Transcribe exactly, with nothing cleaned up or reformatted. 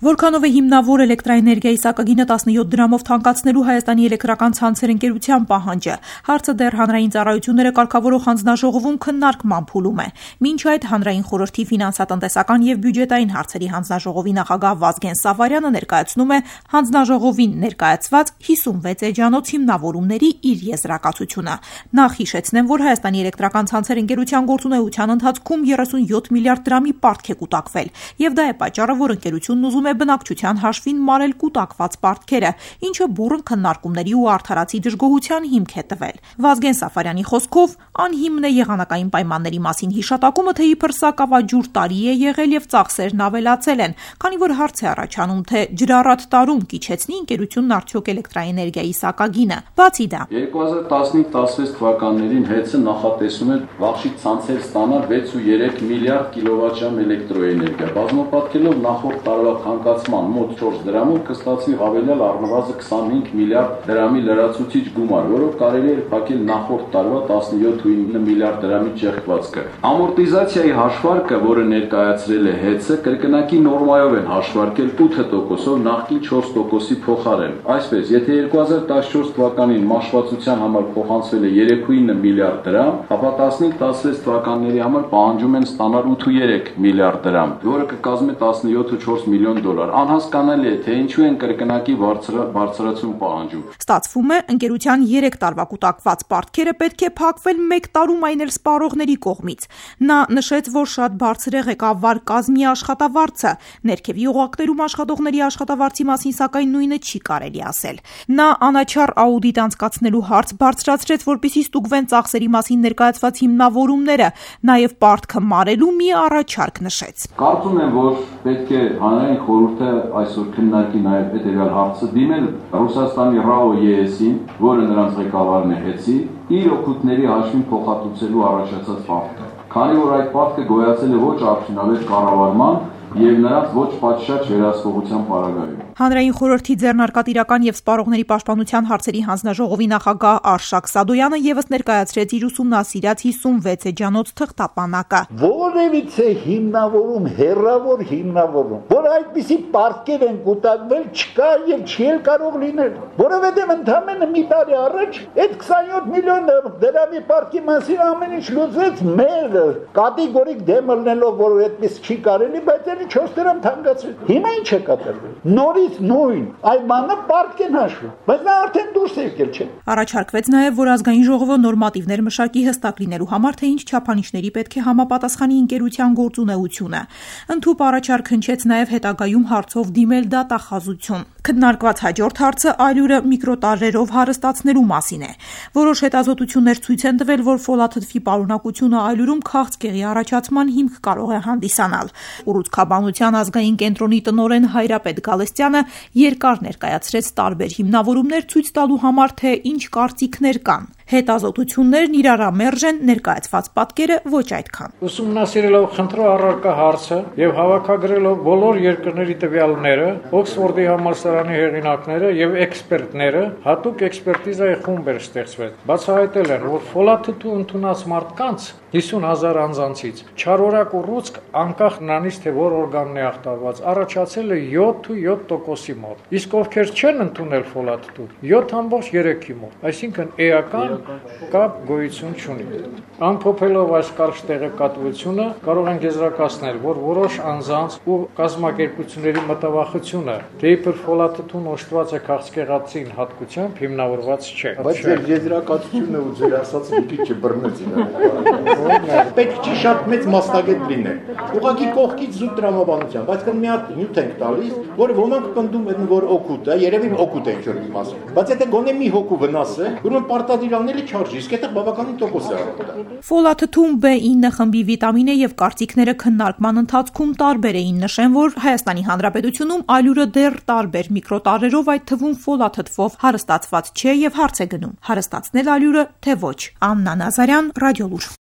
Որքանով է հիմնավոր էլեկտրաէներգիայի սակագինը տասնյոթ դրամով թանկացնելու Հայաստանի էլեկտրական ցանցեր ընկերության պահանջը։ Հարցը դեռ հանրային ծառայությունները կարգավորող հանձնաժողովում քննարկման փուլում է։ Մինչ այդ հանրային խորհրդի ֆինանսատնտեսական եւ բյուջետային հարցերի հանձնաժողովի նախագահ Վազգեն Սաֆարյանը ներկայացնում է հանձնաժողովին ներկայացված հիսունվեց էջանոց հիմնավորումների իր եզրակացությունը։ Նախ հիշեցնեմ, որ Հայաստանի էլեկտրական ցանցեր ընկերության գործունեության ընթացքում երեսունյոթ միլիարդ դրամի պարտք է կուտակվել, եւ դա է պատճառը, որ ընկերությունն ուզում է բնակչության հաշվին մարել կուտակված պարտքերը, ինչը բուռն քննարկումների ու արդարացի դժգոհության հիմք է տվել։ Վազգեն Սաֆարյանի խոսքով անհիմն է եղանակային պայմանների մասին հիշատակումը, թե իբր սակավաջուր տարի է եղել եւ ծախսերն ավելացել են, քանի որ հարց է առաջանում, թե ջրառատ տարում կիչեցնի ընկերությունն արդյոք էլեկտրաէներգիայի սակագինը։ Բացի դա, երկու հազար տասնհինգ տասնվեց թվականներին հեծը նախատեսում է բաշխի ցանցեր ստանալ վեց ու երեք միլիարդ կիլովատժամ էլեկտրոէներգիա, բազմապատկելով նախորդ տարվա թանկացման մոտ չորս դրամով կստացվի հավելյալ առնվազն քսանհինգ միլիարդ դրամի լրացուցիչ գումար, որով կարելի է փակել նախորդ տարվա տասնյոթ ու ինը միլիարդ դրամի ճեղքվածքը։ Ամորտիզացիայի հաշվարկը, որը ներկայացրել է հեծը, կրկնակի նորմայով են հաշվարկել ութ տոկոսով նախկին չորս տոկոսի փոխարեն։ Այսպես, եթե երկու հազար տասնչորս թվականին մաշվածության համար փոխանցվել է երեք ու ինը միլիարդ դրամ, ապա տասնհինգ տասնվեց թվականների համար պահանջում են ստանալ ութ ու երեք միլիարդ դրամ, որը կկազմի տասնյոթ ու չորս միլիոն դոլար։ Անհասկանալի է, թե ինչու են կրկնակի բարձրացում պահանջում։ Ստացվում է, ընկերության երեք տարվա կուտակված պարտքերը պետք է փակվել մեկ տարում այն էլ սպառողների կողմից։ Նա նշեց, որ շատ բարձր է ղեկավար կազմի աշխատավարձը, ներքևի օղակներում աշխատողների աշխատավարձի մասին սակայն նույնը չի կարելի ասել։ Նա անաչառ աուդիտ անցկացնելու հարց բարձրացրեց, որպեսզի ստուգվեն ծախսերի մասին ներկայացված հիմնավորումները, նաև պարտքը մարելու մի առաջարկ նշեց։ Կարծում եմ, որ պետք է հանրային խորհուրդը այսօր քննարկի նաև հետևյալ հարցը, դիմել Ռուսաստանի ՌԱՕ-ԵՍ-ին, որը նրանց ղեկավարն է հեծի, իր օգուտների հաշվին փոխհատուցելու առաջացած պարտքը։ Քանի որ այդ պարտքը գոյացել է ոչ արդյունավետ կառավարման եւ նրանց ոչ պատշաճ վերահսկողության պարագայում։ Հանրային խորհրդի ձեռնարկատիրական եւ սպառողների պաշտպանության հարցերի հանձնաժողովի նախագահ Արշակ Սադոյանը եւս ներկայացրեց իր ուսումնասիրած հիսունվեց էջանոց թղթապանակը։ Որևիցե հիմնավորում, հերրավոր հիմնավորում, որ այդպիսի պարտքեր են կուտակվել, չկա եւ չի էլ կարող լինել, որովհետեւ ընդամենը մի տարի առաջ այդ քսանյոթ միլիոն դրամի պարտքի մասին ամեն ինչ լուծվեց մեր կատեգորիկ դեմ ելնելով, որ այդպես չի կարելի, բայց էլ չորս դրամ թանկացրեց։ Հիմա ինչ է կատարվել։ Նորից նույն, այդ բանը պարտք են հաշվում, բայց նա արդեն դուրս է եկել, չէ։ Առաջարկվեց նաև, որ ազգային ժողովը նորմատիվներ մշակի հստակ լինելու համար, թե ինչ չափանիշների պետք է համապատասխանի ընկերության գործունեությունը։ Ընդհուպ առաջարկ հնչեց նաև հետագայում հարցով դիմել դատախազություն։ Քննարկված հաջորդ հարցը այլուրը միկրոտարերով հարստացնելու մասին է։ Որոշ հետազոտություններ ցույց են տվել, որ ֆոլաթթվի պարունակությունը այլուրում քաղցկեղի առաջացման հիմք կարող է հանդիսանալ։ Ուռուցքաբանության ազգային կենտրոնի տնօրեն Հայրապետ Գալստյանը երկար ներկայացրեց տարբեր հիմնավորումներ ցույց տալու համար, թե ինչ կարծիքներ կան։ Հետազոտություններն իրարամերժ են, ներկայացված պատկերը ոչ այդքան։ Ուսումնասիրելով խնդրո առարկա հարցը եւ հավաքագրելով բոլոր երկրների տվյալները, Օքսֆորդի համալսարանի հեղինակները եւ էքսպերտները, հատուկ էքսպերտիզայի խումբ էր ստեղծվել։ Բացահայտել են, որ ֆոլաթթու ընդունած մարդկանց հիսուն հազար անձանցից չարորակ ու ռուցք անկախ նրանից, թե որ օրգանն է ախտարված, առաջացել է յոթ ու յոթ տոկոսի մոտ։ Իսկ ովքեր չեն ընդունել ֆոլաթթու, յոթ ամբողջ երեքի մոտ, այսինքն էական կապ գոյություն չունի։ Ամփոփելով այս կարճ տեղեկատվությունը կարող ենք եզրակացնել, որ որոշ անձանց ու կազմակերպությունների մտավախությունը, թե իբր ֆոլաթթուն օժտված է քաղցկեղածին հատկությամբ հիմնավորված չէ։ Բայց ձեր եզրակացությունը ու ձեր ասածը մի քիչ բռնեց։ Պետք չի շատ մեծ մասնագետ լինել։ Ուղղակի կողքից զուտ տրամաբանության, բայց կան մի հատ նյութ ենք տալիս, որը ոմանք պնդում են, որ օգուտ է, երևի օգուտ է ինչ-որ մի մասը։ Բայց եթե գոնե մի հոգու վնաս է, ուրեմն պարտադիր անելը չարժի, իսկ դա բավականին տոկոս է առնում։ Ֆոլաթթուն B ինը խմբի վիտամին է եւ կարծիքները քննարկման ընթացքում տարբեր էին, նշեն, որ Հայաստանի Հանրապետությունում այլուրը դեռ տարբեր միկրոտարերով, այդ թվում ֆոլաթթվով հարստացված չէ եւ հարց է գնում՝ հարստացնել այլուրը թե ոչ։ Աննա Նազարյան, Ռադիոլուր։